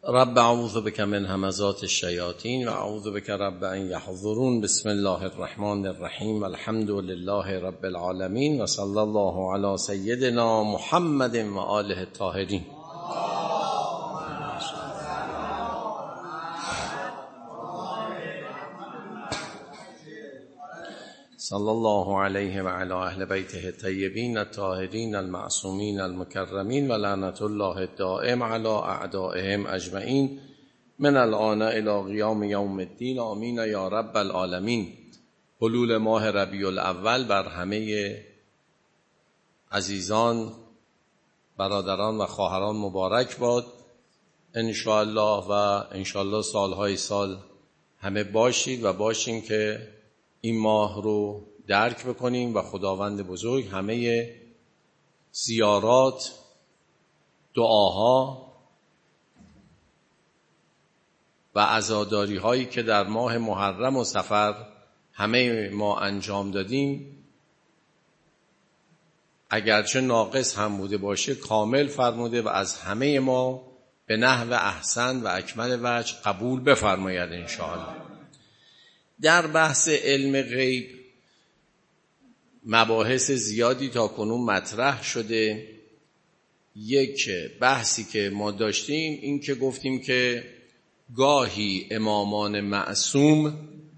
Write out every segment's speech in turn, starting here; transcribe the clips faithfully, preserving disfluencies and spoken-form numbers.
رب اعوذ بک من همزات الشیاطین و اعوذ بک رب ان یحضرون. بسم الله الرحمن الرحیم. الحمد لله رب العالمین و صلی الله علی سیدنا محمد و آله الطاهرین. صلی الله علیه و علی اهل بیته الطیبین الطاهرین المعصومین المکرمین و لعنت الله الدائم علی اعدائهم اجمعین من الآن الی قیام یوم الدین. آمین یا رب العالمین. حلول ماه ربیع الاول بر همه عزیزان، برادران و خواهران مبارک باد ان شاء الله. و ان شاء الله سالهای سال همه باشید و باشیم که این ماه رو درک بکنیم و خداوند بزرگ همه زیارات، دعاها و عزاداری هایی که در ماه محرم و صفر همه ما انجام دادیم، اگرچه ناقص هم بوده باشه کامل فرموده و از همه ما به نحو احسن و اکمل وجه قبول بفرماید ان شاء الله. در بحث علم غیب مباحث زیادی تا کنون مطرح شده. یک بحثی که ما داشتیم این که گفتیم که گاهی امامان معصوم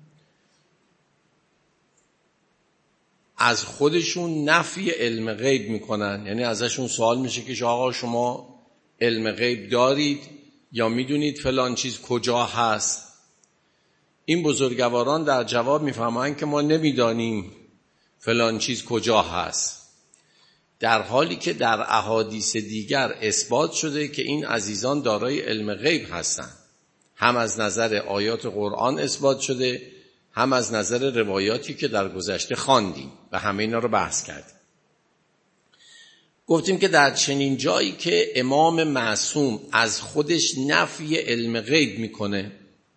از خودشون نفی علم غیب میکنن، یعنی ازشون سوال میشه که آقا شما علم غیب دارید یا میدونید فلان چیز کجا هست؟ این بزرگواران در جواب میفهمند که ما نمیدانیم فلان چیز کجا هست، در حالی که در احادیث دیگر اثبات شده که این عزیزان دارای علم غیب هستند. هم از نظر آیات قرآن اثبات شده، هم از نظر روایاتی که در گذشته خواندیم و همه اینا رو بحث کردیم. گفتیم که در چنین جایی که امام معصوم از خودش نفی علم غیب میکنه،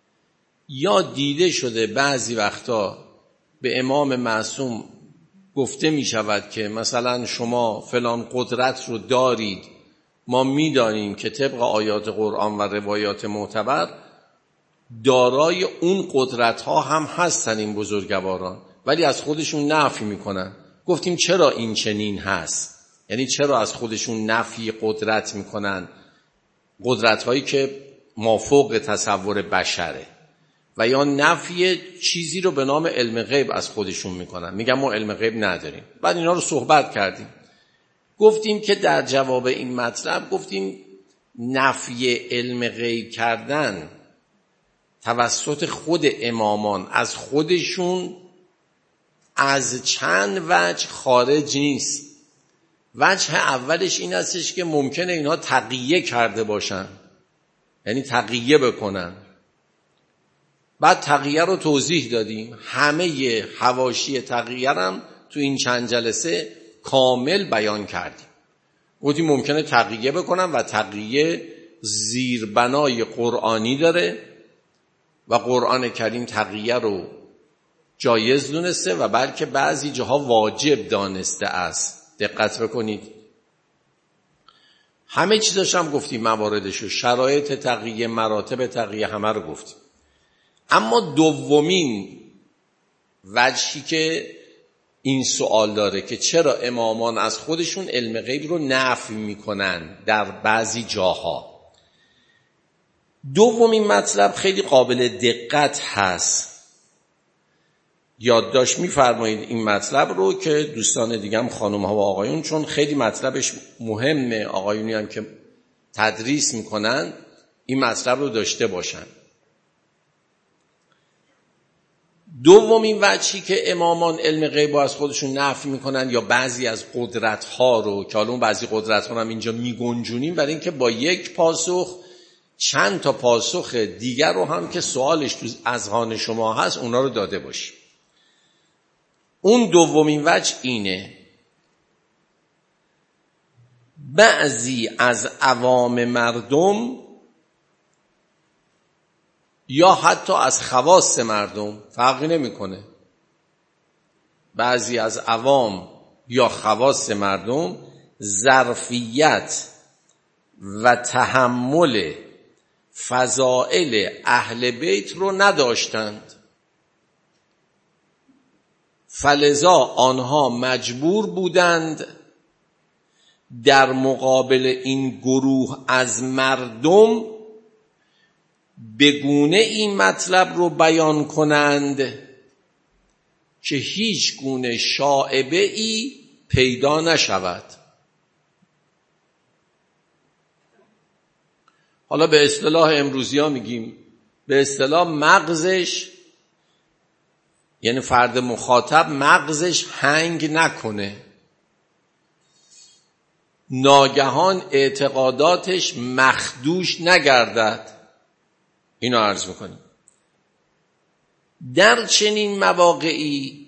یا دیده شده بعضی وقتا به امام معصوم گفته می شود که مثلا شما فلان قدرت رو دارید، ما می دانیم که طبق آیات قرآن و روایات معتبر دارای اون قدرت ها هم هستن این بزرگواران، ولی از خودشون نفی می کنن. گفتیم چرا این چنین هست؟ یعنی چرا از خودشون نفی قدرت می کنن؟ قدرت هایی که مافوق تصور بشره، و یا نفی چیزی رو به نام علم غیب از خودشون میکنن، میگن ما علم غیب نداریم. بعد اینا رو صحبت کردیم. گفتیم که در جواب این مطلب گفتیم نفی علم غیب کردن توسط خود امامان از خودشون از چند وجه خارج نیست. وجه اولش این هستش که ممکنه اینا تقیه کرده باشن، یعنی تقیه بکنن. بعد تقیه رو توضیح دادیم، همه حواشی تقیه هم تو این چند جلسه کامل بیان کردیم. گفتیم ممکنه تقیه بکنن و تقیه زیربنای قرآنی داره و قرآن کریم تقیه رو جایز دونسته و بلکه بعضی جاها واجب دانسته است. دقت بکنید. همه چیزاش هم گفتیم، مواردشو، شرایط تقیه، مراتب تقیه، همه رو گفتیم. اما دومین وجهی که این سوال داره که چرا امامان از خودشون علم غیب رو نفی میکنن در بعضی جاها، دومین مطلب خیلی قابل دقت هست. یادداشت میفرمایید این مطلب رو که دوستان دیگه هم خانم ها و آقایون، چون خیلی مطلبش مهمه، آقایونی هم که تدریس میکنن این مطلب رو داشته باشن. دومین وجهی که امامان علم غیب رو از خودشون نفی میکنن یا بعضی از قدرت ها رو، که حالا اون بعضی قدرت ها هم اینجا میگنجونیم، برای اینکه با یک پاسخ چند تا پاسخ دیگر رو هم که سوالش تو اذهان شما هست اونا رو داده باشیم. اون دومین وجه اینه: بعضی از عوام مردم یا حتی از خواص مردم، فرقی نمیکنه، بعضی از عوام یا خواص مردم ظرفیت و تحمل فضائل اهل بیت رو نداشتند، فلذا آنها مجبور بودند در مقابل این گروه از مردم به گونه این مطلب رو بیان کنند که هیچ گونه شائبه ای پیدا نشود. حالا به اصطلاح امروزی ها میگیم، به اصطلاح مغزش، یعنی فرد مخاطب مغزش هنگ نکنه، ناگهان اعتقاداتش مخدوش نگردد. اینو عرض میکنیم. در چنین مواقعی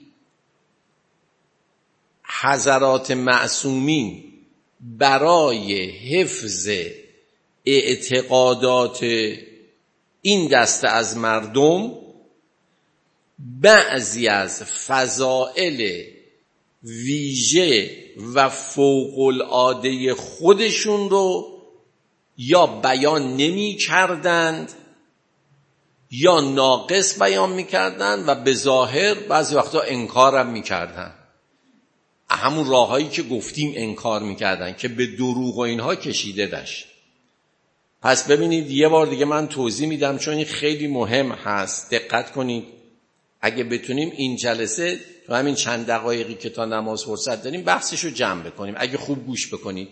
حضرات معصومین برای حفظ اعتقادات این دسته از مردم بعضی از فضائل ویژه و فوق‌العاده خودشون رو یا بیان نمی کردند یا ناقص بیان می کردند و به ظاهر بعضی وقتا انکارم می کردند. همون راههایی که گفتیم انکار می کردند که به دروغ و اینها کشیده داشت. پس ببینید یه بار دیگه من توضیح میدم چون این خیلی مهم هست، دقت کنید. اگه بتونیم این جلسه تو همین چند دقایقی که تا نماز فرصت داریم بحثشو جمع بکنیم، اگه خوب گوش بکنید.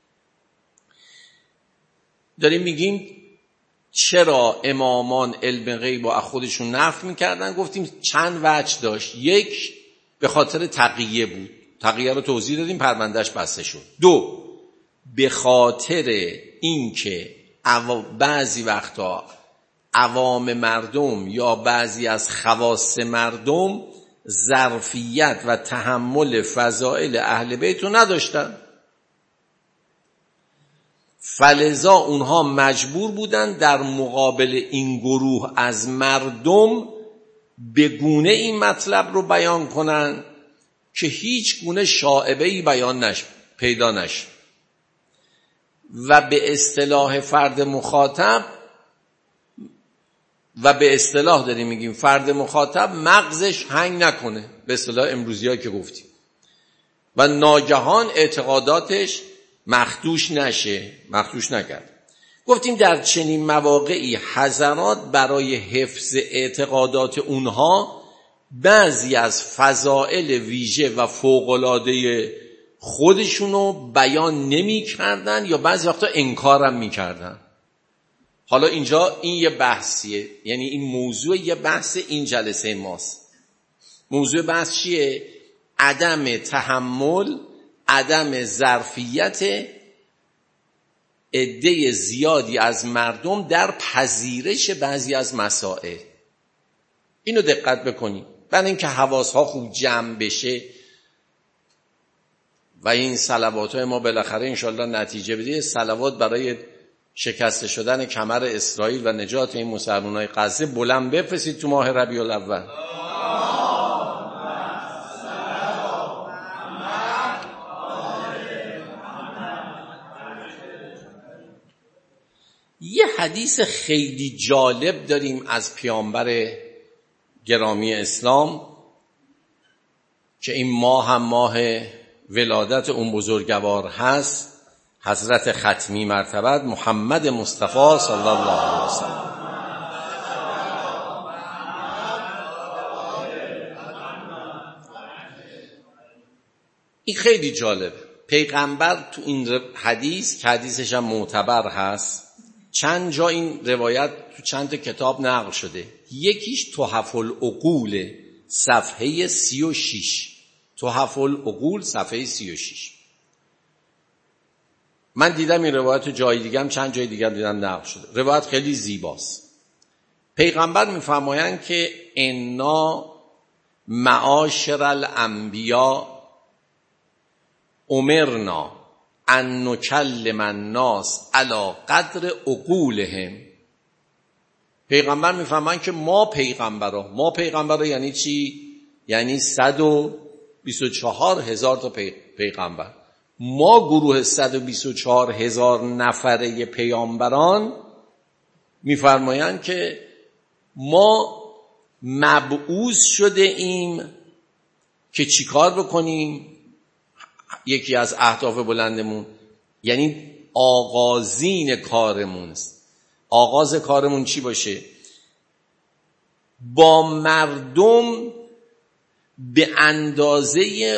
داریم میگیم چرا امامان علم غیب از خودشون نفی میکردن. گفتیم چند وجه داشت. یک، به خاطر تقیه بود، تقیه رو توضیح دادیم، پروندهش بسته شد. دو، به خاطر اینکه بعضی وقتا عوام مردم یا بعضی از خواص مردم ظرفیت و تحمل فضائل اهل بیت رو نداشتن، فلذا اونها مجبور بودن در مقابل این گروه از مردم به گونه این مطلب رو بیان کنن که هیچ گونه شائبه‌ای بیان نشه، پیدا نشه و به اصطلاح فرد مخاطب و به اصطلاح داریم میگیم فرد مخاطب مغزش هنگ نکنه، به اصطلاح امروزی ها که گفتیم، و ناگهان اعتقاداتش مخدوش نشه، مخدوش نکرد. گفتیم در چنین مواقعی حضرات برای حفظ اعتقادات اونها بعضی از فضائل ویژه و فوق‌العاده خودشونو بیان نمی کردن یا بعضی وقتا انکارم می کردن. حالا اینجا این یه بحثیه، یعنی این موضوع یه بحث این جلسه ماست. موضوع بحث چیه؟ عدم تحمل، عدم ظرفیت عده زیادی از مردم در پذیرش بعضی از مسائل. اینو دقت بکنید. بعد اینکه حواسها خوب جمع بشه و این صلوات‌های ما بالاخره انشالله نتیجه بده، صلوات برای شکسته شدن کمر اسرائیل و نجات این مسلمان‌های غزه بلند بفرستید تو ماه ربیع الاول. یه حدیث خیلی جالب داریم از پیامبر گرامی اسلام که این ماه هم ماه ولادت اون بزرگوار هست، حضرت ختمی مرتبت محمد مصطفی صلی الله علیه وسلم. این خیلی جالب. پیغمبر تو این حدیث که حدیثش هم معتبر هست، چند جا این روایت تو چند تا کتاب نقل شده. یکیش تحف العقول صفحه سی و شش، تحف العقول صفحه سی و شش. من دیدم این روایت جای دیگه هم چند جای دیگه هم دیدم نقل شده. روایت خیلی زیباست. پیغمبر میفرمایند که انا معاشر الانبیا امرنا ان نکلم الناس علی قدر عقولهم. پیغمبر میفرمایند که ما پیغمبرا، ما پیغمبرا یعنی چی؟ یعنی صد و بیست و چهار هزار تا پی... پیغمبر. ما گروه صد و بیست و چهار هزار نفره پیامبران میفرمایند که ما مبعوث شده ایم که چیکار بکنیم. یکی از اهداف بلندمون یعنی آغازین کارمون است. آغاز کارمون چی باشه؟ با مردم به اندازه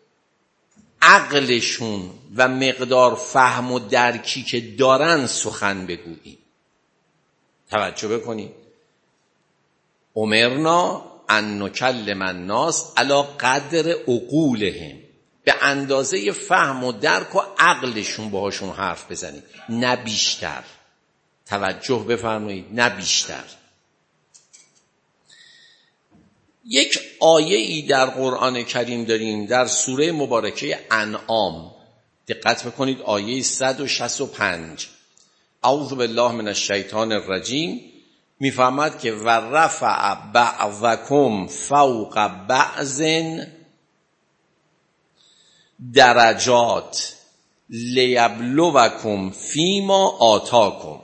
عقلشون و مقدار فهم و درکی که دارن سخن بگوییم. توجه بکنید. امرنا ان نکلم الناس علی قدر عقولهم، به اندازه فهم و درک و عقلشون باهاشون حرف بزنید، نه بیشتر. توجه بفرمایید، نه بیشتر. یک آیه ای در قرآن کریم داریم در سوره مبارکه انعام. دقت بکنید، آیه صد و شصت و پنج. اعوذ بالله من الشیطان الرجیم. میفهمد که و رفع بعضکم فوق بعض درجات لیبلوکم فیما آتاکم.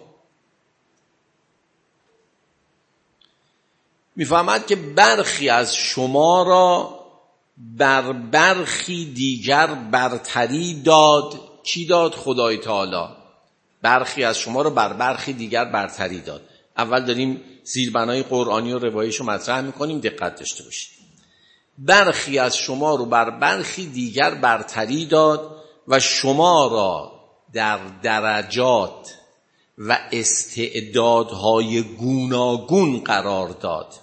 میفهمد که برخی از شما را بر برخی دیگر برتری داد. کی داد؟ خدای تعالی. برخی از شما را بر برخی دیگر برتری داد. اول داریم زیربنای قرآنی و روایش رو مطرح میکنیم، دقت داشته باشید. برخی از شما رو بر برخی دیگر برتری داد و شما را در درجات و استعدادهای گوناگون قرار داد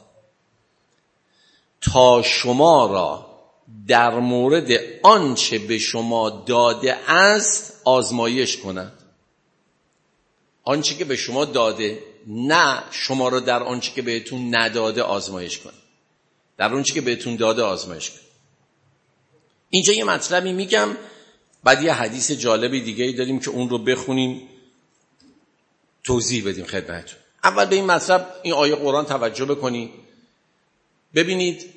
تا شما را در مورد آنچه به شما داده است آزمایش کند. آنچه که به شما داده، نه شما را در آنچه که بهتون نداده آزمایش کند. در آنچه که بهتون داده آزمایش کند. اینجا یه مطلبی میگم، بعد یه حدیث جالبی دیگه داریم که اون رو بخونیم توضیح بدیم خدمتتون. اول به این مطلب، این آیه قرآن توجه بکنید. ببینید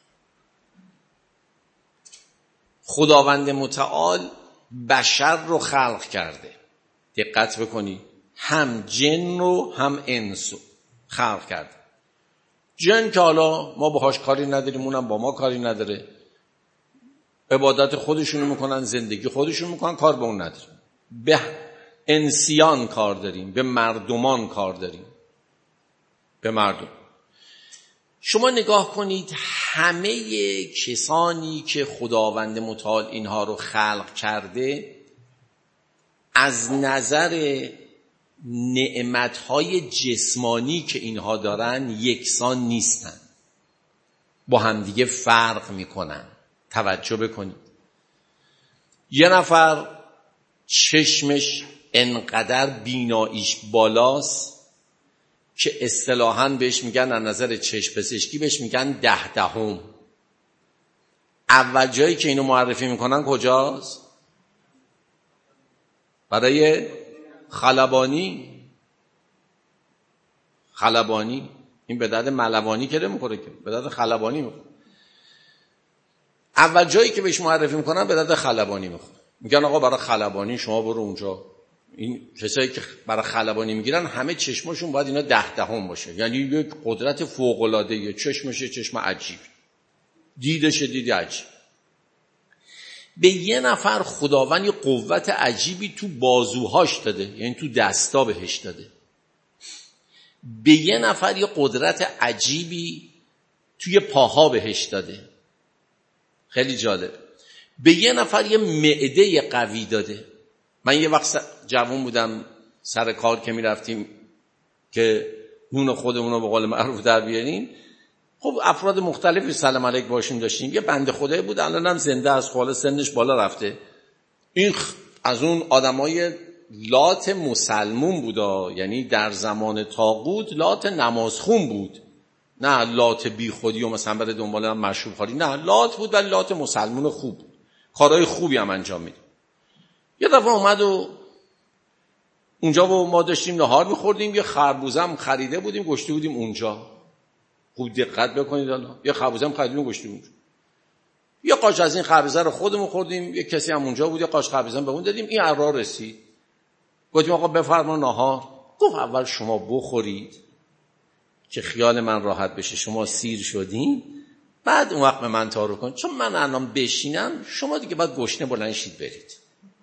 خداوند متعال بشر رو خلق کرده. دقت بکنید، هم جن رو هم انس رو خلق کرده. جن که حالا ما باهاش کاری نداریم، اونم با ما کاری نداره، عبادت خودشونو میکنن، زندگی خودشونو میکنن، کار به اون نداریم. به انسیان کار داریم، به مردمان کار داریم، به مردم. شما نگاه کنید، همه کسانی که خداوند متعال اینها رو خلق کرده از نظر نعمتهای جسمانی که اینها دارن یکسان نیستن، با همدیگه فرق میکنن. توجه بکنید، یه نفر چشمش انقدر بیناییش بالاست که اصطلاحاً بهش میگن، از نظر چشم پزشکی بهش میگن ده دهم. اول جایی که اینو معرفی میکنن کجاست؟ برای خلبانی. خلبانی این به درد ملوانی که نمیخوره، که به درد خلبانی میخوره. اول جایی که بهش معرفی میکنن به درد خلبانی میخوره. میگن آقا برای خلبانی شما برو اونجا. این کسایی که برای خلبانی میگیرن همه چشمشون باید اینا ده دهم باشه، یعنی یک قدرت فوق العاده ای. چشمش چشم عجیب، دیدش دید عجیب. به یه نفر خداوند یه قوت عجیبی تو بازوهاش داده، یعنی تو دستا بهش داده. به یه نفر یه قدرت عجیبی توی پاها بهش داده، خیلی جالب. به یه نفر یه معده قوی داده. من یه وقت جوان بودم، سر کار که می رفتیم که نون خودمون رو به قول معروف در بیاریم، خب افراد مختلفی سلام علیک باشیم داشتیم. یه بنده خدایی بود، الان هم زنده است، خاله سنش بالا رفته. این از اون آدمای لات مسلمون بودا، یعنی در زمان طاغوت لات نمازخون بود، نه لات بی خودی و مثلا بره دنبال هم مشروب خوری، نه لات بود ولی لات مسلمون خوب بود، کارهای خوبی هم انجام میده. یه دفعه اومد و اونجا با ما داشتیم نهار میخوردیم، یه خربوزه هم خریده بودیم گشته بودیم اونجا. خوب دقت بکنید، حالا یه خربوزه هم خریدیم گشته بودیم. یه قاش از این خربوزه رو خودمون خوردیم، یه کسی هم اونجا بود یه قاش خربوزه هم به اون دادیم. این عرا رسید، گفتیم آقا بفرما نهار. گفت اول شما بخورید که خیال من راحت بشه، شما سیر شدین، بعد اون وقت به من تعارف کن، چون من الان بشینم شما دیگه باید گشنه بلند شید برید.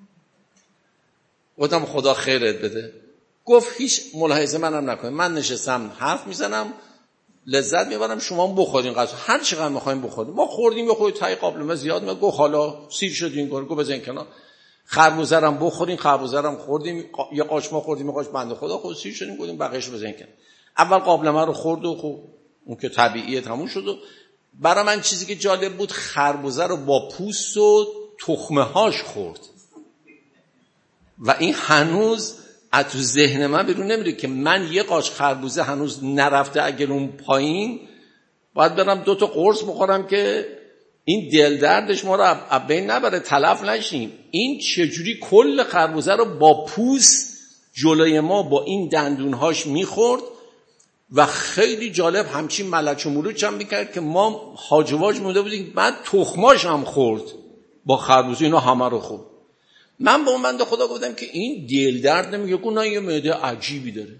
گفتم خدا خیرت بده. گفت هیچ ملاحظه منم نکنید، من نشستم حرف میزنم لذت میبرم، شما هم بخورین غذا هر چقدر میخواین بخورین. ما خوردیم یه خورده تای قابلمه زیاد، ما گفت حالا سیر شدین گفت بزن کنار، خربوزرم بخورین، خربوزرم خوردیم، یه قاچ ما خوردیم، یه قاچ بنده خدا خود سیر شدیم، گفتیم بقیه‌شو بزن کنار. اول قابلمه رو خورد و خب اون که طبیعیه تموم شد. و برای من چیزی که جالب بود خربوزه رو با پوست و تخمه هاش خورد و این هنوز از تو ذهن من بیرون نمیره که من یه قاچ خربوزه هنوز نرفته اگر اون پایین باید برم دو تا قرص بخورم که این دل دردش ما رو از بین نبره، تلف نشیم. این چجوری کل خربوزه رو با پوست جلوی ما با این دندونهاش میخورد و خیلی جالب همچین ملچ و ملوچ هم میکرد که ما هاجواج مونده بودیم. بعد تخماش هم خورد با خربوزه، اینا همه رو خورد. من با اون بنده خدا گفتم که این دل درد نمیگه، گفت نه یه معده عجیبی داره.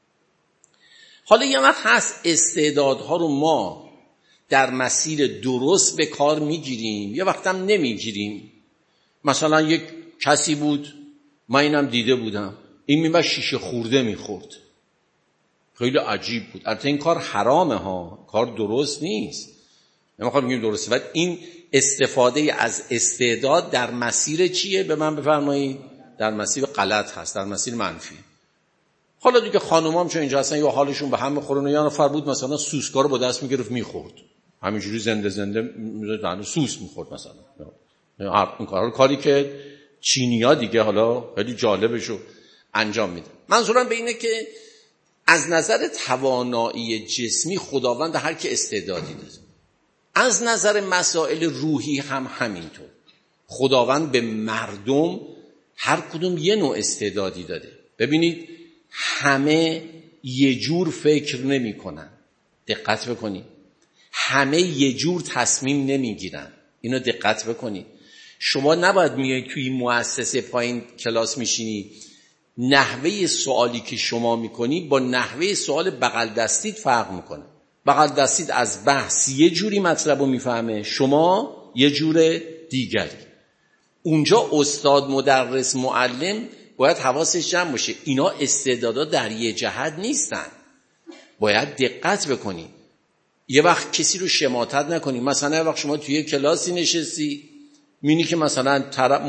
حالا یه وقت هست استعدادها رو ما در مسیر درست به کار میگیریم، یه وقت هم نمیگیریم. مثلا یک کسی بود، من اینم دیده بودم، این میبا شیشه خورده میخورد، خیلی عجیب بود. البته این کار حرامه ها، کار درست نیست، نمیخوام بگیم درسته، ولی این استفاده از استعداد در مسیر چیه؟ به من بفرمایید. در مسیر غلط هست، در مسیر منفی. حالا دیگه خانومام چون اینجا هستن یا حالشون به هم میخورن و یا نفر بود مثلا سوسکا رو با دست میگرفت میخورد، همینجوری زنده زنده میذاشت سوس میخورد مثلا. این کارا کاری که چینی‌ها دیگه حالا خیلی جالبشو انجام میدن. منظورم به اینه که از نظر توانایی جسمی خداوند هر کی استعدادی داره. از نظر مسائل روحی هم همینطور. خداوند به مردم هر کدوم یه نوع استعدادی داده. ببینید همه یه جور فکر نمی کنن. دقت بکنید. همه یه جور تصمیم نمی گیرن. اینو دقت بکنید. شما نباید میای توی مؤسسه پایین کلاس میشینی، نحوه سوالی که شما میکنی با نحوه سوال بغل دستیت فرق میکنه. بغل دستید از بحث یه جوری مطلب رو میفهمه، شما یه جور دیگری. اونجا استاد، مدرس، معلم باید حواسش جمع باشه. اینا استعدادا در یه جهت نیستن، باید دقت بکنی. یه وقت کسی رو شماتت نکنی. مثلا یه وقت شما توی یه کلاسی نشستی می‌بینی که مثلا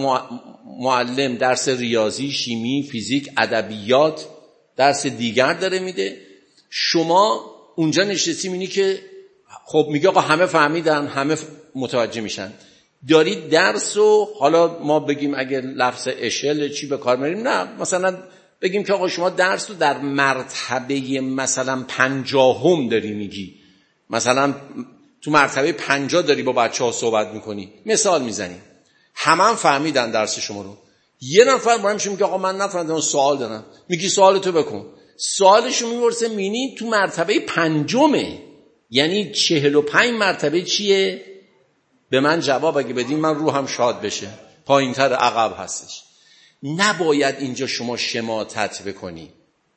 معلم درس ریاضی، شیمی، فیزیک، ادبیات، درس دیگر داره میده، شما اونجا نشستی می‌بینی که خب میگه آقا همه فهمیدن، همه متوجه میشن، دارید درس و حالا ما بگیم اگر لفظ اشل چی به کار می‌بریم، نه مثلا بگیم که آقا شما درس رو در مرتبه مثلا پنجاهم داری میگی، مثلا تو مرتبه پنجاه داری با بچه‌ها صحبت میکنی، مثال میزنی، همه هم فهمیدن درس شما رو. یه نفر با همش میگه آقا من نفهمیدم، سوال دارم. میگی سوالتو بکن، سوالشو میپرسه، مینی تو مرتبه پنجمه، یعنی چهل و پنج مرتبه چیه؟ به من جواب اگه بدین من روحم شاد بشه، پایینتر عقب هستش. نباید اینجا شما شماتت بکنی.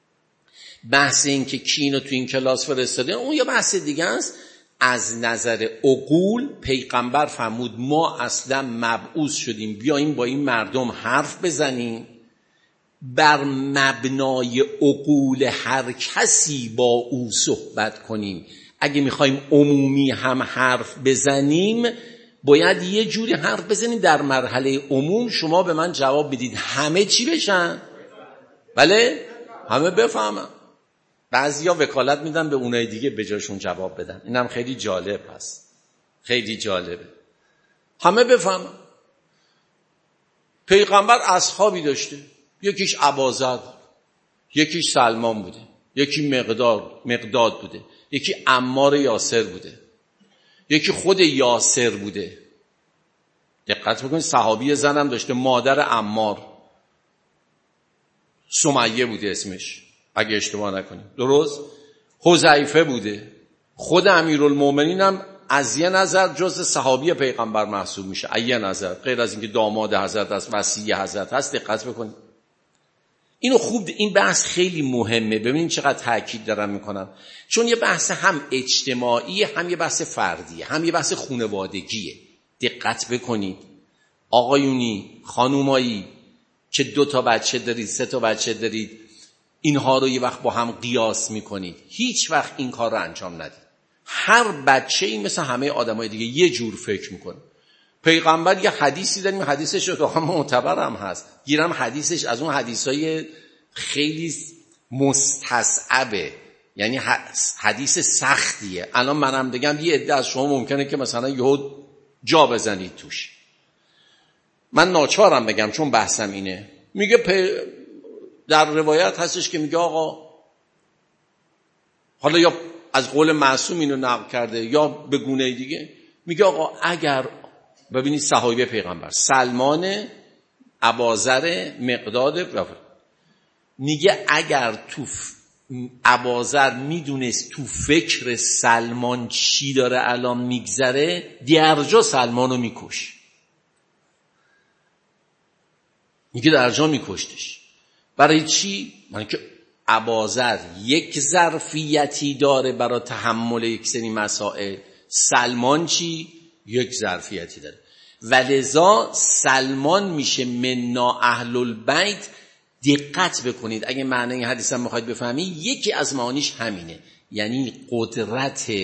بحث این که کی اینو تو این کلاس فرستاده اون یه بحث دیگه است. از نظر عقول پیغمبر فرمود ما اصلا مبعوث شدیم بیاییم با این مردم حرف بزنیم، بر مبنای عقول هر کسی با او صحبت کنیم. اگه میخوایم عمومی هم حرف بزنیم باید یه جوری حرف بزنیم در مرحله عموم شما به من جواب بدید همه چی بشن، بله همه بفهمن. بعضیا وکالت میدن به اونای دیگه به جاشون جواب بدن. اینم خیلی جالب هست، خیلی جالبه، همه بفهمن. پیغمبر اصحابی داشته، یکیش ابازر، یکیش سلمان بوده، یکی مقداد مقداد بوده، یکی عمار یاسر بوده، یکی خود یاسر بوده. دقت بکنید صحابی زنم داشته، مادر عمار سمیه بوده اسمش اگه اشتباه نکنیم، درست؟ حذیفه بوده. خود امیرالمومنین هم از یه نظر جز صحابی پیغمبر محسوب میشه، از یه نظر، غیر از اینکه داماد حضرت است، وصی حضرت هست. دقت بکنید اینو خوب، این بحث خیلی مهمه. ببینید چقدر تاکید دارم میکنم، چون یه بحث هم اجتماعی، هم یه بحث فردیه، هم یه بحث خانوادگیه. دقت بکنید آقایونی، خانومایی که دو تا بچه دارید، سه تا بچه دارید، اینها رو یه وقت با هم قیاس میکنید، هیچ وقت این کار رو انجام ندید. هر بچه این مثل همه آدمای دیگه یه جور فکر میکنه. پیغمبر یه حدیثی داریم، حدیثش رو هم معتبر هم هست، گیرم حدیثش از اون حدیثای خیلی مستصعبه، یعنی حدیث سختیه. الان منم بگم یه عده از شما ممکنه که مثلا یهو جا بزنید توش. من ناچارم بگم چون بحثم اینه. میگه پی... در روایت هستش که میگه آقا، حالا یا از قول معصوم اینو نقل کرده یا به گونه دیگه، میگه آقا اگر ببینید صحابه پیغمبر سلمان، اباذر، مقداد، میگه اگر تو اباذر میدونست تو فکر سلمان چی داره الان میگذره، درجا سلمانو میکش. میگه درجا میکشتش. برای چی؟ من که اباذر یک ظرفیتی داره برای تحمل یک سری مسائل، سلمان چی؟ یک ظرفیتی داره. ولذا سلمان میشه منا اهل البیت. دقت بکنید اگه معنی این حدیث هم میخواید بفهمی، یکی از معانیش همینه، یعنی قدرت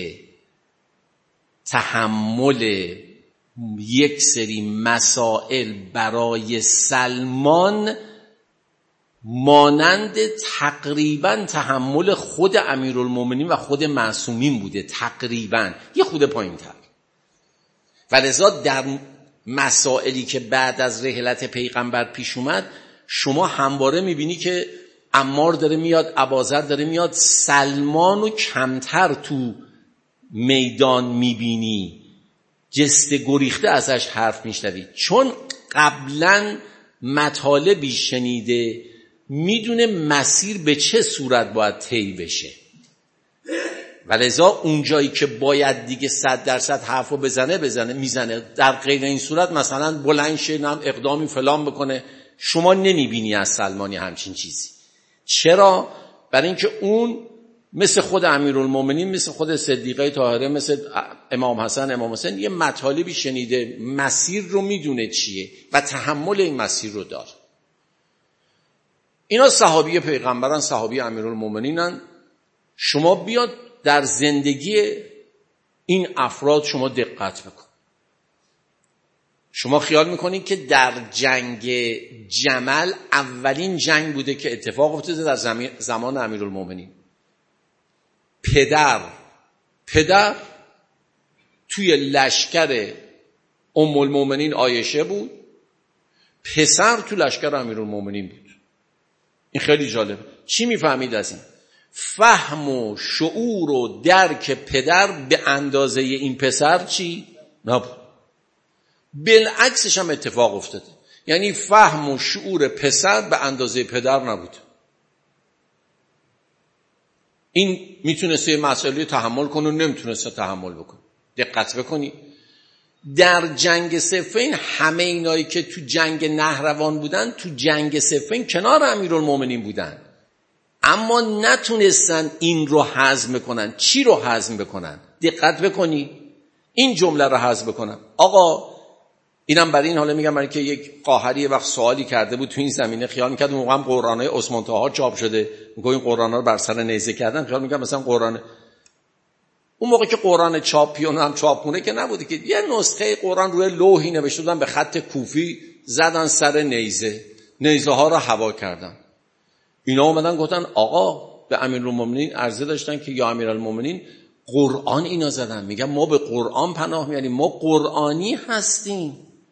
تحمل یک سری مسائل برای سلمان مانند تقریبا تحمل خود امیرالمومنین و خود معصومین بوده، تقریبا یه خود پایین تر. ولذا در مسائلی که بعد از رحلت پیغمبر پیش اومد، شما همواره میبینی که عمار داره میاد، اباذر داره میاد، سلمانو کمتر تو میدان میبینی، جست گریخته ازش حرف میشنوی، چون قبلا مطالبی شنیده، میدونه مسیر به چه صورت باید طی بشه. ولذا اون جایی که باید دیگه صد درصد حرفو بزنه بزنه میزنه. در غیر این صورت مثلا بلند شه نم اقدامی فلان بکنه، شما نمیبینی از سلمانی همچین چیزی. چرا؟ برای اینکه اون مثل خود امیرالمومنین، مثل خود صدیقه طاهره، مثل امام حسن، امام حسین، یه مطالبی شنیده، مسیر رو میدونه چیه و تحمل این مسیر رو داره. اینا صحابی پیغمبرن، صحابی امیرالمومنینن. شما بیاد در زندگی این افراد شما دقت بکن. شما خیال میکنید که در جنگ جمل اولین جنگ بوده که اتفاق افتاده در زمان امیرالمومنین. پدر پدر توی لشکر ام المومنین عایشه بود، پسر تو لشکر امیرالمومنین بود. این خیلی جالب. چی میفهمید از این؟ فهم و شعور و درک پدر به اندازه این پسر چی؟ نبود. بالعکسش هم اتفاق افتاده، یعنی فهم و شعور پسر به اندازه پدر نبود. این میتونسته مسئله تحمل کنه و نمیتونسته تحمل بکنه. دقت بکنی در جنگ صفین همه اینایی که تو جنگ نهروان بودن، تو جنگ صفین کنار امیرالمومنین بودن، اما نتونستن این رو هضم کنن. چی رو هضم بکنن؟ دقت بکنی این جمله رو هضم بکنن. آقا اینم برای این حالا میگم، برای که یک قاهری وقت سوالی کرده بود تو این زمینه، خیال میکرد اون موقع هم قرآنای عثمان طاها چاپ شده، میگه این قرآنا رو بر سر نیزه کردن، خیال میکرد مثلا قرآن اون موقع که قرآن چاپیون هم چاپونه که نبوده، که یه نسخه قرآن روی لوحی نوشته بودن به خط کوفی، زدن سر نیزه، نیزه ها رو هوا کردن. اینا اومدن گفتن آقا به امیرالمومنین عرضه داشتن که یا امیرالمومنین قرآن اینا زدن. میگن ما به قرآن پناه میبریم، ما قرآنی هستیم،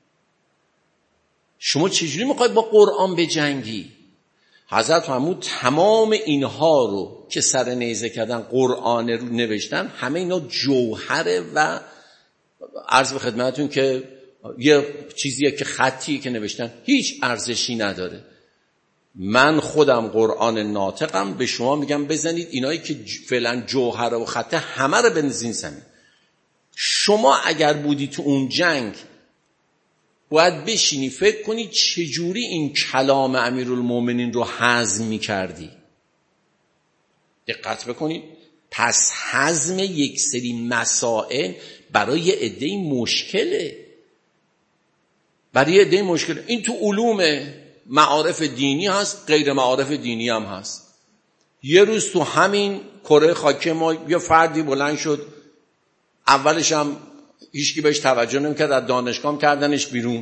شما چجوری میخواید با قرآن بجنگی؟ حضرت فرمود تمام اینها رو که سر نیزه کردن، قرآن رو نوشتن، همه اینا جوهره و عرض به خدمتون که یه چیزیه که خطی که نوشتن هیچ ارزشی نداره. من خودم قرآن ناطقم، به شما میگم بزنید اینایی که فعلا جوهره و خطه همه رو بنزین زمین. شما اگر بودی تو اون جنگ باید بشینی فکر کنی چجوری این کلام امیرالمومنین رو هضم می‌کردی. دقت بکنید. پس هضم یک سری مسائل برای عده‌ای مشکله. برای عده‌ای مشکله. این تو علوم معارف دینی هست، غیر معارف دینی هم هست. یه روز تو همین کره خاکی ما یه فردی بلند شد، اولش هم هیچکی بهش توجه نمی‌کرد، از دانشگاه کردنش بیرون.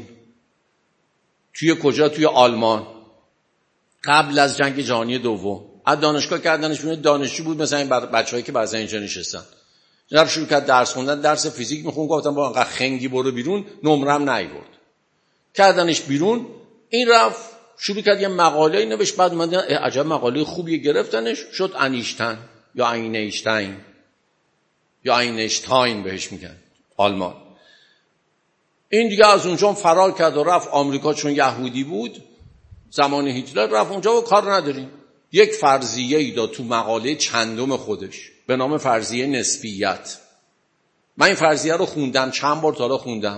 توی کجا؟ توی آلمان، قبل از جنگ جهانی دوم. از دانشگاه کردنش بیرون. دانشجو بود مثلا این بچه‌هایی که بعضی اینجا نشستن. جناب شروع کرد درس خوندن، درس فیزیک میخوند. گفتم با انقدر خنگی برو بیرون، نمرم نیورد. کردنش بیرون. این رفت شروع کرد یه مقاله نوشت. بعد اومدن عجب مقاله خوبی گرفتنش، شد انیشتین یا اینشتین یا اینشتاین بهش میگن آلمان. این دیگه از اونجا فرار کرد و رفت آمریکا، چون یهودی بود زمان هیتلر، رفت اونجا و کار نداریم. یک فرضیه ای داد تو مقاله چندم خودش به نام فرضیه نسبیت. من این فرضیه رو خوندم، چند بار تا حالا خوندم،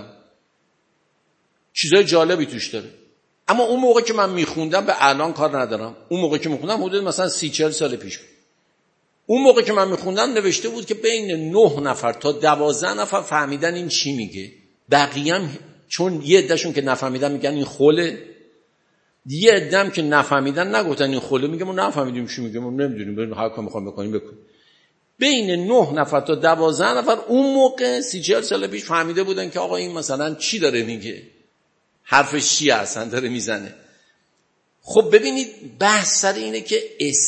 چیزای جالبی توش داره. اما اون موقع که من میخوندم، به الان کار ندارم، اون موقع که میخوندم حدود مثلا سی چهل سال پیش بود. اون موقع که من میخوندم نوشته بود که بین نه نفر تا دوازده نفر فهمیدن این چی میگه. بقیه هم چون یه عدهشون که نفهمیدن میگن این خوله، یه عده‌ام که نفهمیدن نگفتن این خوله، میگه ما نفهمیدیم چی میگه، ما نمیدونیم، بریم هر کاری میخوایم بکنیم بکنیم. بین نه نفر تا دوازده نفر اون موقع سی چهل سال پیش فهمیده بودن که آقا این مثلا چی داره میگه، حرفش چیه اصلا داره میزنه. خب ببینید بحث سر اینه که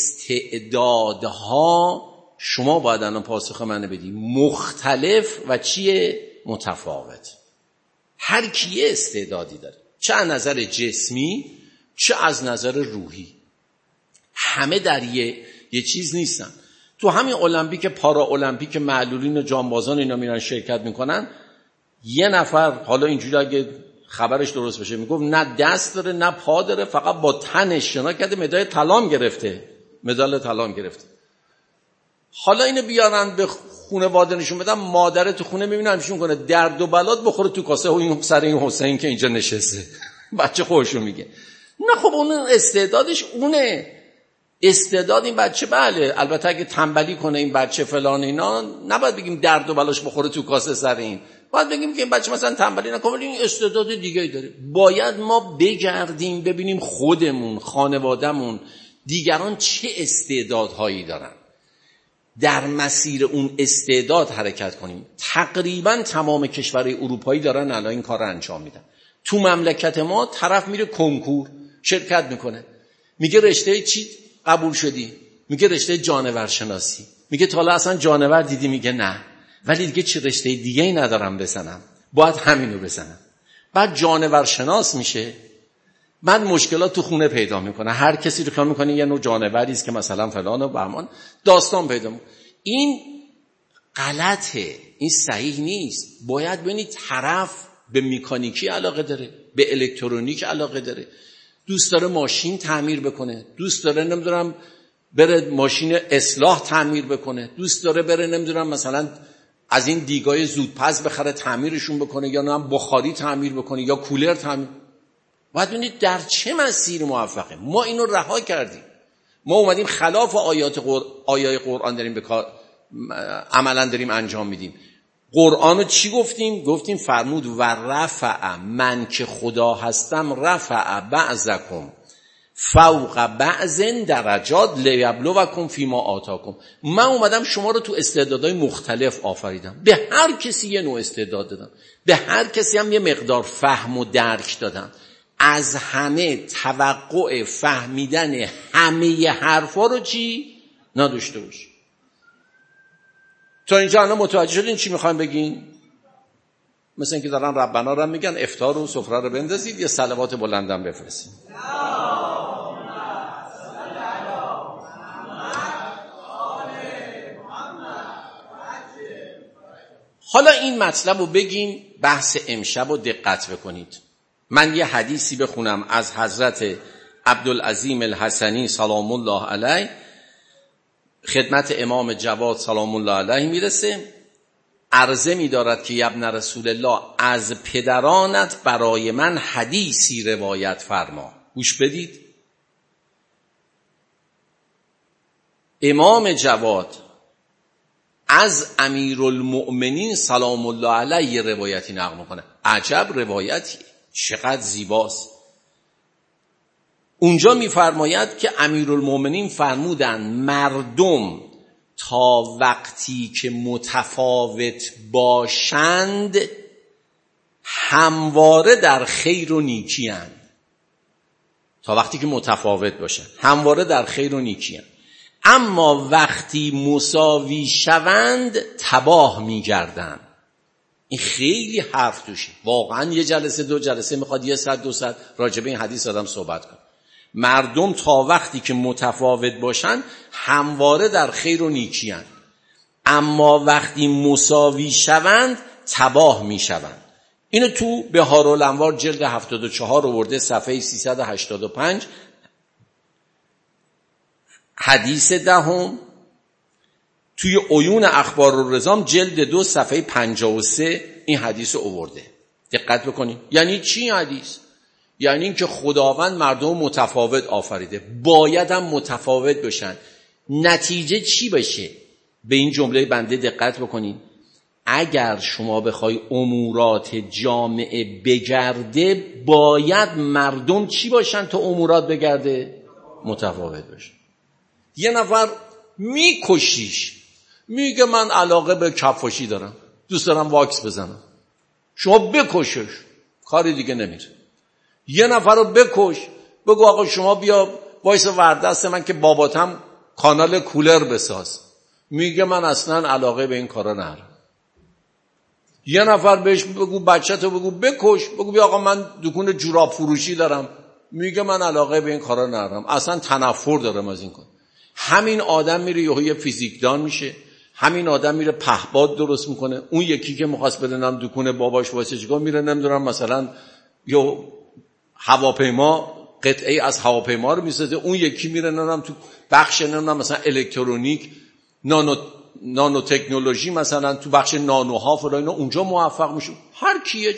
استعدادها، شما باید الان پاسخ منو بدی، مختلف و چیه؟ متفاوت. هر کی استعدادی داره، چه از نظر جسمی چه از نظر روحی. همه در یه, یه چیز نیستن. تو همین المپیک پارا المپیک معلولین و جانبازان اینا میرن شرکت میکنن، یه نفر حالا اینجوری اگه خبرش درست بشه میگفت نه دست داره نه پا داره، فقط با تنش شنا کرده، مدال طلا گرفته، مدال طلا گرفته. حالا اینو بیارن به خانواده نشون بدن، مادر تو خونه میبینه همشون کنه درد و بلات بخوره تو کاسه این سر این حسین که اینجا نشسته. بچه خوشو میگه. نه خب اون استعدادش اونه. استعداد این بچه بله، البته اگه تنبلی کنه این بچه فلان اینا، نباید بگیم درد و بلاش بخوره تو کاسه سر این. باید بگیم که این بچه مثلا تنبلی نکنه ولی این استعداد دیگه‌ای داره. باید ما بگردیم ببینیم خودمون، خانوادهمون، دیگران چه استعدادهایی دارن، در مسیر اون استعداد حرکت کنیم. تقریبا تمام کشورهای اروپایی دارن الان این کار رو انجام میدن. تو مملکت ما طرف میره کنکور شرکت میکنه، میگه رشته چی قبول شدی؟ میگه رشته جانورشناسی. میگه تا حالا اصلا جانور دیدی؟ میگه نه، ولی دیگه چه رشته دیگه ای ندارم بزنم، باید همینو بزنم. بعد جانورشناس میشه، بعد مشکلات تو خونه پیدا میکنه، هر کسی رو کار میکنه یه نوع جانوری است که مثلا فلان و بهمان داستان پیدا میکنه. این غلطه، این صحیح نیست. باید ببینید طرف به مکانیکی علاقه داره، به الکترونیک علاقه داره، دوست داره ماشین تعمیر بکنه، دوست داره نمیدونم بره ماشین اصلاح تعمیر بکنه، دوست داره بره نمیدونم مثلا از این دیگای زودپز بخره تعمیرشون بکنه، یا نه بخاری تعمیر بکنه یا کولر تعمیر. باید ببینید در چه مسیر موفقه. ما اینو رها کردیم، ما اومدیم خلاف آیات قر... آیای قرآن داریم به کار عملا داریم انجام میدیم. قرآن رو چی گفتیم؟ گفتیم فرمود و رفع، من که خدا هستم، رفع بعضکم فوق بعض درجات لیبلوکم فیما آتاکم. من اومدم شما رو تو استعدادهای مختلف آفریدم، به هر کسی یه نوع استعداد دادم، به هر کسی هم یه مقدار فهم و درک دادم. از همه توقع فهمیدن همه حرفا رو چی نداشته باش. تا اینجا الان متوجه شدین چی میخوایم بگین؟ مثل اینکه دارن ربنا رو میگن افطار و سفره رو بندازید، یه صلوات بلندم بفرستید. حالا این مطلب رو بگیم، بحث امشب رو دقت بکنید. من یه حدیثی بخونم از حضرت عبدالعظیم الحسنی سلام الله علیه، خدمت امام جواد سلام الله علیه میرسه. عرضه می دارد که ابن رسول الله از پدرانت برای من حدیثی روایت فرما. گوش بدید، امام جواد از امیرالمؤمنین سلام الله علیه روایتی نقل میکنه. عجب روایتی، چقدر زیباست. اونجا میفرماید که امیرالمؤمنین فرمودند مردم تا وقتی که متفاوت باشند همواره در خیر و نیکی اند. تا وقتی که متفاوت باشند همواره در خیر و نیکی اند، اما وقتی مساوی شوند تباه میگردند. این خیلی حرف توشه، واقعا یه جلسه دو جلسه میخواد یه ساعت دو ساعت راجع به این حدیث آدم صحبت کنه. مردم تا وقتی که متفاوت باشن همواره در خیر و نیکی اند، اما وقتی مساوی شوند تباه میشوند. اینو تو بهارالانوار جلد هفتاد و چهار آورده، صفحه سیصد و هشتاد و پنج، حدیث دهم. توی عیون اخبار الرزام جلد دو صفحه پنجاه و سه این حدیث رو آورده. دقت بکنید. یعنی چی حدیث؟ یعنی این که خداوند مردم متفاوت آفریده، باید هم متفاوت بشن. نتیجه چی بشه؟ به این جمله بنده دقت بکنید. اگر شما بخوای امورات جامعه بگرده، باید مردم چی باشن تا امورات بگرده؟ متفاوت باشن. یه نفر میکشیش، میگه من علاقه به کفاشی دارم، دوست دارم واکس بزنم، شما بکشش، کاری دیگه نمیره. یه نفر رو بکش، بگو آقا شما بیا وایس وردست من که باباتم کانال کولر بساز، میگه من اصلا علاقه به این کارا ندارم. یه نفر بهش بگو بچه‌تو بگو بکش، بگو بیا آقا من دکون جوراب فروشی دارم، میگه من علاقه به این کارا ندارم، اصلا تنفر دارم از این کار. همین آدم میره یهو فیزیکدان میشه، همین آدم میره پهپاد درست میکنه. اون یکی که میخواست بدونم دکون باباش واسه چیکار میره نمیدونم مثلا یا هواپیما قطعه از هواپیما رو میسازه، اون یکی میره نمیدونم تو بخش نمیدونم مثلا الکترونیک نانو نانو تکنولوژی مثلا تو بخش نانوها فلان اینا اونجا موفق میشه. هر کیه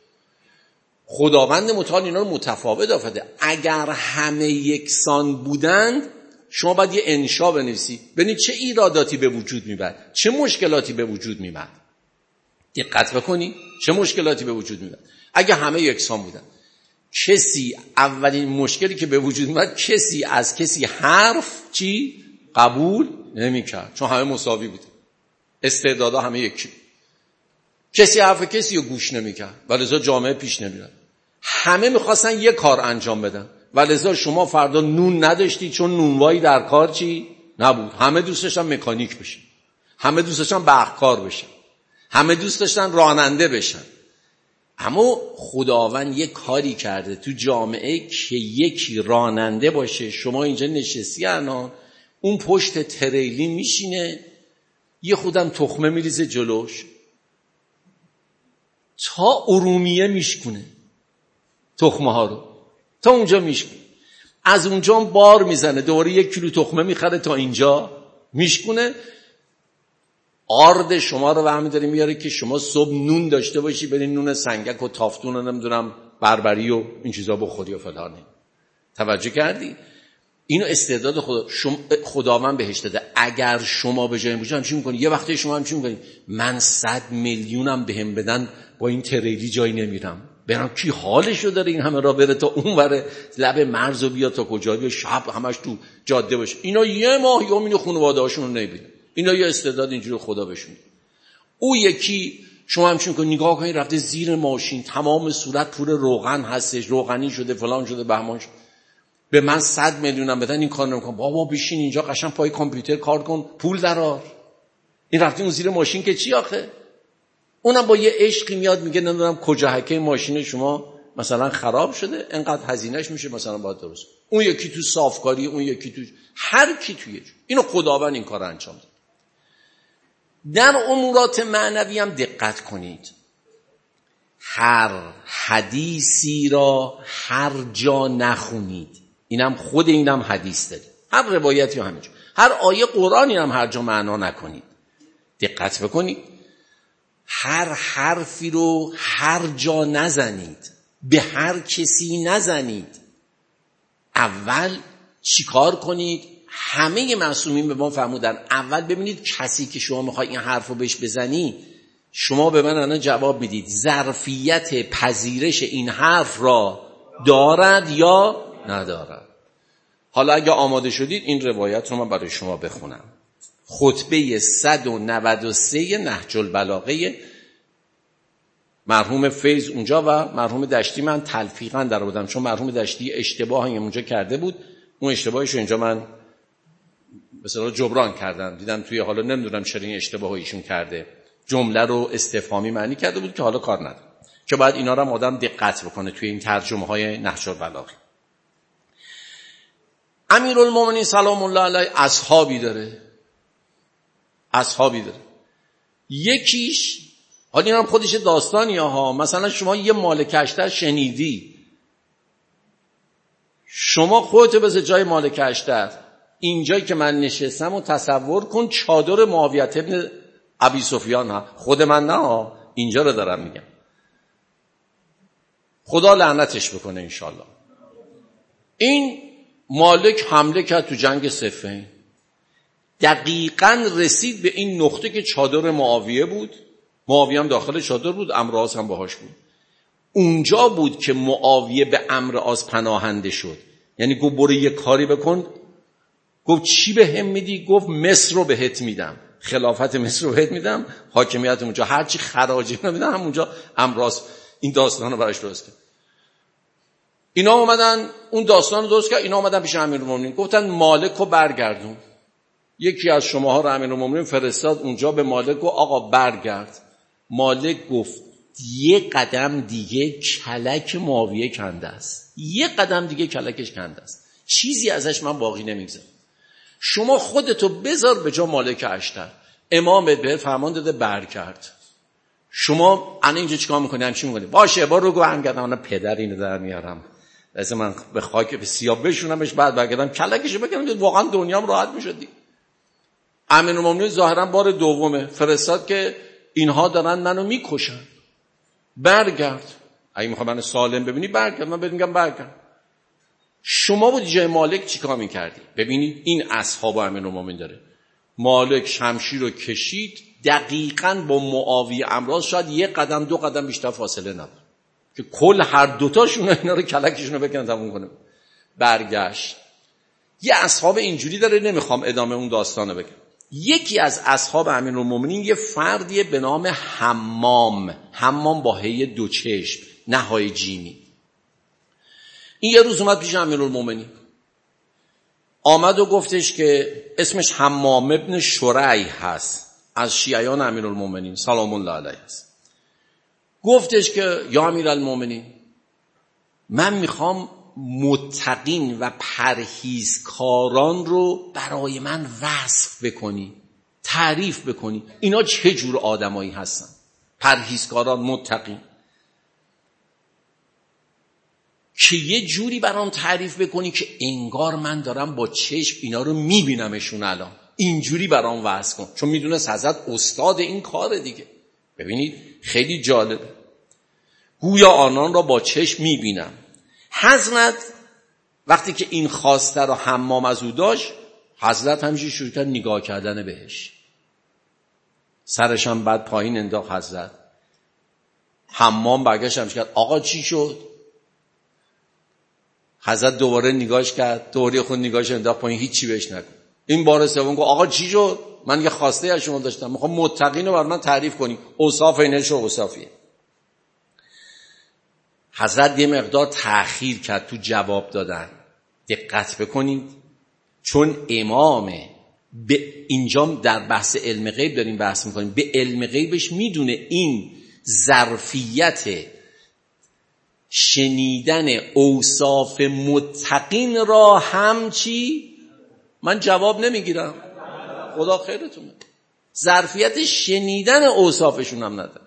خداوند متعال اینا رو متفاوت آفریده. اگر همه یکسان بودند شما باید یه انشا بنویسی ببینید چه ایراداتی به وجود میاد، چه مشکلاتی به وجود میاد. دقت بکنی چه مشکلاتی به وجود میاد اگه همه یکسان بودن. کسی اولین مشکلی که به وجود میاد، کسی از کسی حرف چی قبول نمیکرد، چون همه مساوی بود، استعدادها همه یکی. کسی حرف کسی رو گوش نمیکرد، ولذا جامعه پیش نمیرفت. همه میخواستن یه کار انجام بدن، ولذا شما فردا نون نداشتی چون نونوایی در کار چی نبود. همه دوست داشتن مکانیک بشن، همه دوست داشتن برقکار بشن، همه دوست داشتن راننده بشن. اما خداوند یه کاری کرده تو جامعه که یکی راننده باشه. شما اینجا نشستی الان، اون پشت تریلی میشینه، یه خودم تخمه میریزه جلوش تا ارومیه میشکنه تخمه ها رو، تا اونجا میشکنه، از اونجا بار میزنه دوباره یک کیلو تخمه میخره تا اینجا میشکنه. آرد شما رو برمی داره میاره که شما صبح نون داشته باشی، برین نون سنگک و تافتون و نمیدونم بربری و این چیزا بخوری و فلانه. توجه کردی؟ اینو استعداد خدا شما خداوند بهش داده. اگر شما به جای این باشی همچین میکنی، یه وقتی شما همچین میکنی من صد میلیونم بهم بدن با این تریلی جایی نمیرم، برام کی حالشو داره این همه را بره تا اون وره لب مرز و بیا تا کجا، بیا شب همش تو جاده باشه. اینا یه ماه یا اینو خانواده هاشون رو نمیبینه. اینا یه استعداد اینجوری خدا بهشون. او یکی شما همچین میکنی نگاه کنید رفته زیر ماشین، تمام صورت پر روغن هستش، روغنی شده فلان شده بهمان شده، به من صد میلیونم بدن این کار نمیکنم. بابا بشین اینجا قشنگ پای کامپیوتر کار کن، پول درار. این رفته اون زیر ماشین که چی آخه؟ اونم با یه عشقی میاد میگه نمیدونم کجا هکه ماشین شما مثلا خراب شده، انقدر هزینهش میشه مثلا باید درست. اون یکی تو صافکاری، اون یکی تو هر کی توی جو. اینو خداوند این کار انجام داد. در امورات معنوی هم دقت کنید. هر حدیثی را هر جا نخونید. اینم خود اینم حدیث داره. هر روایتی همینجا. هر آیه قرآنی هم هر جا معنا نکنید. دقت بکنید. هر حرفی رو هر جا نزنید، به هر کسی نزنید. اول چیکار کنید؟ همه معصومین به ما فرمودن اول ببینید کسی که شما میخوای این حرف رو بهش بزنی، شما به من الان جواب میدید ظرفیت پذیرش این حرف را دارد یا ندارد. حالا اگه آماده شدید این روایت رو من برای شما بخونم. خطبه صد و نود و سه نهج البلاغه، مرحوم فیض اونجا و مرحوم دشتی من تلفیقا در بودم، چون مرحوم دشتی اشتباهی اونجا کرده بود، اون اشتباهش رو اینجا من مثلا جبران کردم. دیدم توی حالا نمیدونم چرا این اشتباه ایشون کرده، جمله رو استفهامی معنی کرده بود که حالا کار نداره، که باید اینا رو هم آدم دقت بکنه توی این ترجمه های نهج البلاغه. امیرالمومنین سلام الله علیه اصحابی داره، اصحابی داره. یکیش حالا این هم خودش داستانی ها، مثلا شما یه مالک اشتر شنیدی، شما خودت بذار جای مالک اشتر، اینجایی که من نشستم و تصور کن چادر معاویه ابن ابی سفیان ها، خود من نه ها، اینجا رو دارم میگم. خدا لعنتش بکنه انشالله. این مالک حمله کرد تو جنگ صفین، دقیقاً رسید به این نقطه که چادر معاویه بود، معاویه هم داخل چادر بود، عمرو عاص هم باهاش بود. اونجا بود که معاویه به عمرو عاص پناهنده شد، یعنی گفت برو یه کاری بکن. گفت چی به هم میدی؟ گفت مصر رو بهت میدم، خلافت مصر رو بهت میدم، حاکمیت اونجا، هرچی خراجی رو میدم همونجا. عمرو عاص این داستان رو براش درست کرد. اینا اومدن اون داستان رو درست کرد، اینا اومدن پیش امیرالمومنین گفتن مالک رو برگردون. یکی از شماها رو امیرالمومنین فرستاد اونجا به مالک و آقا برگرد. مالک گفت یه قدم دیگه کلک معاویه کنده است، یه قدم دیگه کلکش کنده است، چیزی ازش من باقی نمیگذارم. شما خودتو بذار به جا مالک اشتر. امام به فرمان داده برگرد. شما الان اینجا چیکار میکنی؟ همچین میکنی؟ باشه برو گو برگردم، من پدر اینو در میارم، لازم من به خاک به سیاه بشونمش، بعد برگردم کلکشو بکنم، واقعا دنیام راحت میشد. امیرالمومنین ظاهرا بار دومه فرستاد که اینها دارن منو میکشن، برگرد. اگه میخوای منو سالم ببینی برگرد. من بهت میگم برگرد. شما بودی جای مالک چیکار میکردی؟ ببینید این اصحاب امیرالمومنین داره. مالک شمشیر رو کشید، دقیقاً با معاویه عمرو عاص شاید یک قدم دو قدم بیشتر فاصله نبود که کل هر دوتاشون اینا رو کلکشون رو بکنن تموم کنه. برگشت. یه اصحاب اینجوری داره، نمیخوام ادامه اون داستانو بگم. یکی از اصحاب امیرالمومنین یه فردیه به نام حمام، حمام با هی دو چشم نه های جیمی. این یه روز اومد پیش امیرالمومنین، آمد و گفتش که اسمش حمام ابن شریح هست، از شیعیان امیرالمومنین سلام الله علیه است. گفتش که یا امیرالمومنین من میخوام متقین و پرهیزکاران رو برای من وصف بکنی، تعریف بکنی، اینا چه جور آدمایی هستن؟ پرهیزکاران، متقین، که یه جوری برام تعریف بکنی که انگار من دارم با چشم اینا رو میبینمشون الان، اینجوری برام وصف کن. چون میدونست حضرت استاد این کاره دیگه. ببینید خیلی جالبه، گویا آنان را با چشم میبینم. حضرت وقتی که این خواسته رو حمام از او داشت، حضرت همیشه شروع کرد نگاه کردن بهش، سرش هم بعد پایین انداخت. حضرت حمام برگشت همش کرد آقا چی شد؟ حضرت دوباره نگاهش کرد، دوباره خود نگاهش انداخت پایین، هیچی بهش نگفت. این بار سوم گفت آقا چی شد؟ من یه خواسته از شما داشتم، میخوام متقین رو برای من تعریف کنی، اوصاف اینش و اوصافیه. حضرت یه مقدار تأخیر کرد تو جواب دادن. دقت بکنید، چون امامه به اینجا در بحث علم غیب داریم بحث میکنیم، به علم غیبش میدونه این ظرفیت شنیدن اوصاف متقین را هم چی؟ من جواب نمیگیرم، خدا خیرتون بده. ظرفیت شنیدن اوصافشون هم نداره.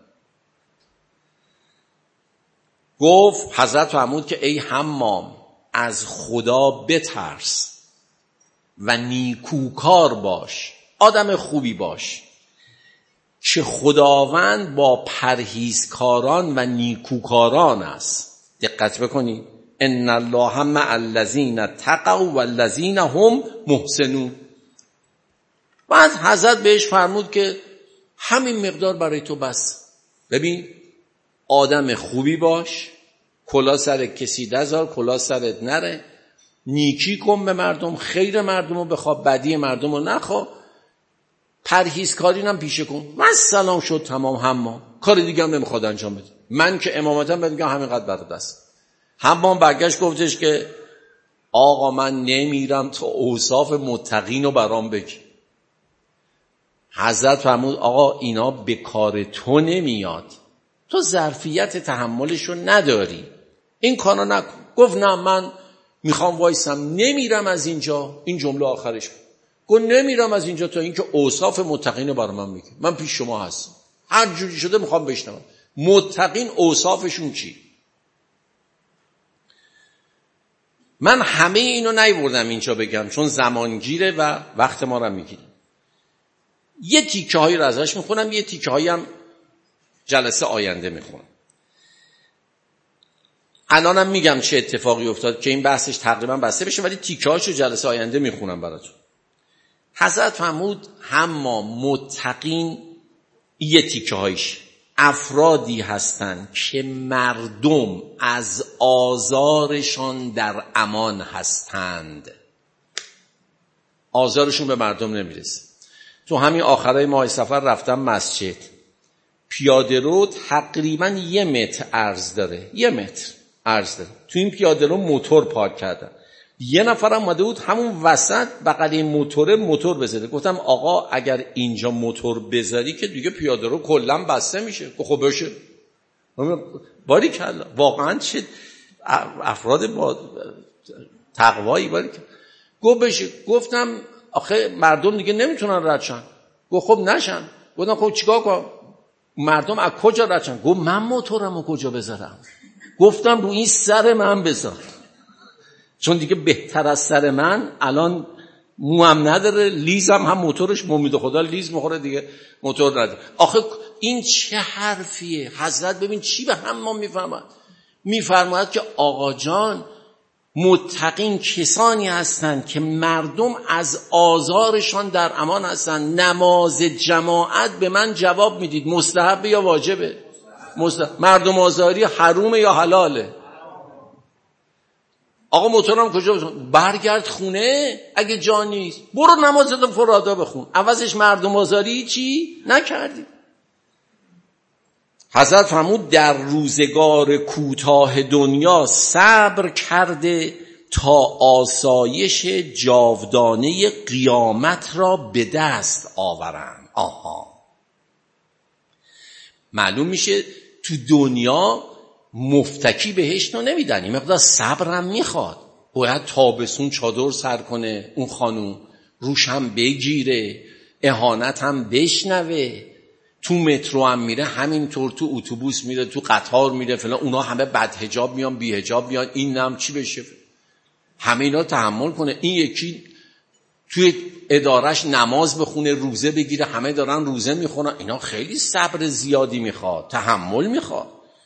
گفت حضرت فرمود که ای حمام از خدا بترس و نیکوکار باش، آدم خوبی باش. که خداوند با پرهیزکاران و نیکوکاران است. دقت بکنید، ان الله مع الذین اتقوا والذین هم محسنون. بعد حضرت بهش فرمود که همین مقدار برای تو بس. ببین آدم خوبی باش، کلا سر کسی نذار، کلا سرت نره، نیکی کن به مردم، خیر مردم رو بخوا، بدی مردم رو نخوا، پرهیزکاری هم پیشه کن. من سلام شد تمام، حمام کار دیگه هم نمیخواد انجام بده. من که امامتم بهت میگم همینقدر برات است. حمام برگشت گفتش که آقا من نمیرم تا اوصاف متقین رو برام بگی. حضرت فرمود آقا اینا به کار تو نمیاد، تو ظرفیت تحملشو نداری، این کارو نکن. گفت نه من میخوام وایسم، نمیرم از اینجا. این جمله آخرش بود. گفت نمیرم از اینجا تا اینکه اوصاف متقین رو برام من بگی. من پیش شما هستم، هر جوری شده میخوام بشنوم متقین اوصافشون چی. من همه اینو نیوردم اینجا بگم چون زمانگیره و وقت ما رو میگیره. یه تیکه هایی رو ازش میخونم، یه تیکه هایی هم جلسه آینده میخونم. الانم میگم چه اتفاقی افتاد که این بحثش تقریبا بسته بشه، ولی تیکه هاشو جلسه آینده میخونم براتون. حضرت فرمود اما متقین یه تیکه هایش افرادی هستند که مردم از آزارشان در امان هستند. آزارشون به مردم نمیرسه. تو همین آخرای ماه سفر رفتم مسجد، پیاده رو تقریبا یه متر عرض داره، یه متر عرض داره. تو این پیاده رو موتور پارک کردن. یه نفرم اومده بود همون وسط بغل این موتوره موتور بذاره. گفتم آقا اگر اینجا موتور بذاری که دیگه پیاده رو کلا بسته میشه. خب بشه. باری کلا واقعا چه افراد با تقوایی باری کلا. گفت بشه. گفتم آخه مردم دیگه نمیتونن رد شن. گفت خب نشن. گفتم خب چیکار کنم؟ مردم از کجا رد شن؟ گفت من موتورمو کجا بذارم؟ گفتم رو این سر من بذار، چون دیگه بهتر از سر من الان موام نداره، لیزم هم موتورش ممید خدا لیز میخوره دیگه، موتور نداره. آخه این چه حرفیه؟ حضرت ببین چی به هم ما میفهمد. میفرماید که آقا جان متقین کسانی هستند که مردم از آزارشان در امان هستند. نماز جماعت به من جواب میدید مستحب یا واجبه؟ مستحب. مردم آزاری حرومه یا حلاله؟ آقا موتورم کجا بزن؟ برگرد خونه اگه جا نیست، برو نمازت فرادا بخون، عوضش مردم آزاری چی نکردی. حضرت فرمود در روزگار کوتاه دنیا صبر کرده تا آسایش جاودانه قیامت را به دست آورند. آها، معلوم میشه تو دنیا مفتکی بهش رو نمیدن، این مقدار صبرم میخواد. باید تابستون چادر سر کنه اون خانوم، روش هم بگیره، اهانت هم بشنوه، تو مترو هم میره همینطور، تو اتوبوس میره، تو قطار میره فلان، اونا همه بد حجاب میان بی حجاب میان، این هم چی بشه؟ همه اینا تحمل کنه. این یکی توی ادارش نماز بخونه، روزه بگیره، همه دارن روزه میخونن، اینا خیلی صبر زیادی میخواد، تحمل میخواد.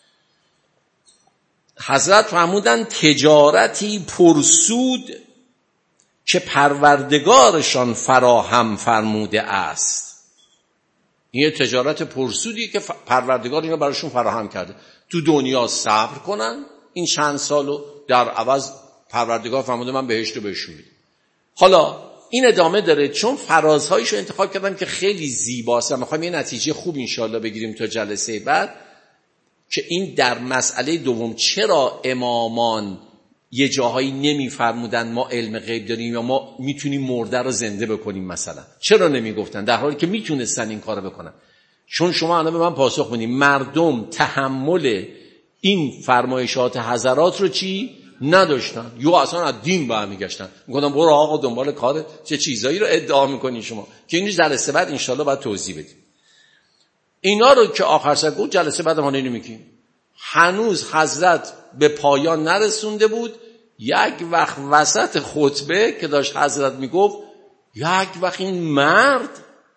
حضرت فرمودن تجارتی پرسود که پروردگارشان فراهم فرموده است. این تجارت پرسودی که پروردگار اینا براشون فراهم کرده. تو دنیا صبر کنن این چند سالو، در عوض پروردگار فرموده من بهشت رو بهشون میدم. حالا این ادامه داره، چون فرازهایشو انتخاب کردم که خیلی زیباست و میخوایم یه نتیجه خوب انشالله بگیریم تا جلسه بعد، که این در مسئله دوم چرا امامان یه جاهایی نمیفرمودن ما علم غیب داریم یا ما میتونیم مرده رو زنده بکنیم مثلا، چرا نمیگفتن در حالی که میتونستن این کارو بکنن؟ چون شما الان به من پاسخ بدین مردم تحمل این فرمایشات حضرات رو چی نداشتن، یا اصلا از دین برمیگشتن، میگفتن برو آقا دنبال کار، چه چیزایی رو ادعا میکنین شما، که اینش جلسه بعد انشالله باید توضیح بدیم. اینا رو که آخر سر گفت جلسه بعد ما نمیگیم. هنوز حضرت به پایان نرسونده بود، یک وقت وسط خطبه که داشت حضرت میگفت، یک وقت این مرد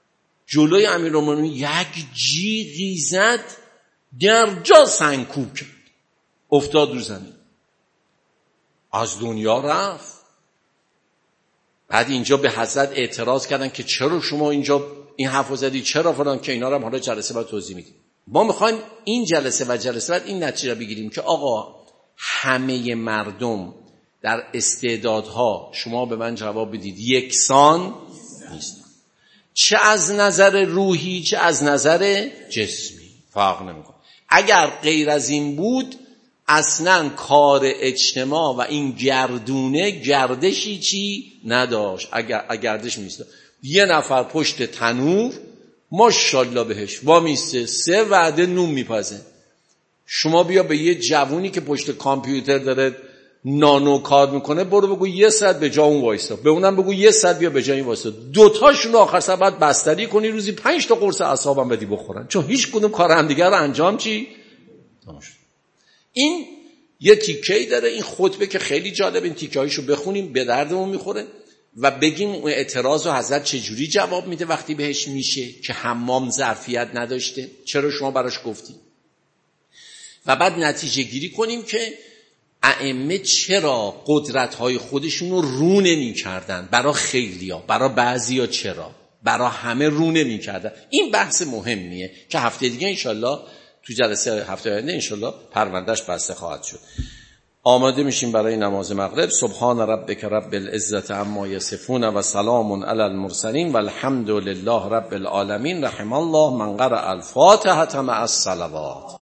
جلوی امیرالمومنین یک جیغی زد، در جا سنگکوب کرد، افتاد رو زمین، از دنیا رفت. بعد اینجا به حضرت اعتراض کردن که چرا شما اینجا این حرفو زدی، چرا فلان، که اینا رو هم حالا جلسه بعد توضیح میدیم. ما میخوایم این جلسه و جلسه بعد این نتیجه رو بگیریم که آقا همه مردم در استعدادها، شما به من جواب بدید، یکسان نیستن، چه از نظر روحی چه از نظر جسمی فرق نمیکنه. اگر غیر از این بود اصلا کار اجتماع و این گردونه گردشی چی نداشت. اگر گردش نیست، یه نفر پشت تنور ماشاءالله بهش وامیسته سه وعده نون میپزه. شما بیا به یه جوونی که پشت کامپیوتر داره نانو کار میکنه، برو بگو یه ساعت به جا اون وایستا، به اونم بگو یه ساعت بیا به جا این وایستا، دوتاشون آخر سر بعد بستری کنی، روزی پنج تا قرص اعصابم بدی بخورن، چون هیچ کدوم کار هم دیگر رو انجام چی نمیشه. این یه تیکه‌ای داره، این خطبه که خیلی جالب، این تیکه‌هایشو بخونیم به دردمون میخوره و بگیم اون اعتراض رو حضرت چجوری جواب میده وقتی بهش میشه که حمام ظرفیت نداشته، چرا شما براش گفتی، و بعد نتیجه گیری کنیم که ائمه چرا قدرت‌های خودشون رو رو نمی‌کردن، برای خیلیا، برای بعضیا چرا، برای همه رو نمی‌کردن. این بحث مهمیه که هفته دیگه انشالله تو جلسه هفته آینده انشالله پروندهش بسته خواهد شد. آماده میشیم برای نماز مغرب. سبحان ربک رب العزة عما یصفون و سلام علی المرسلین و الحمد لله رب العالمین. رحم الله من قرأ الفاتحة مع الصلوات.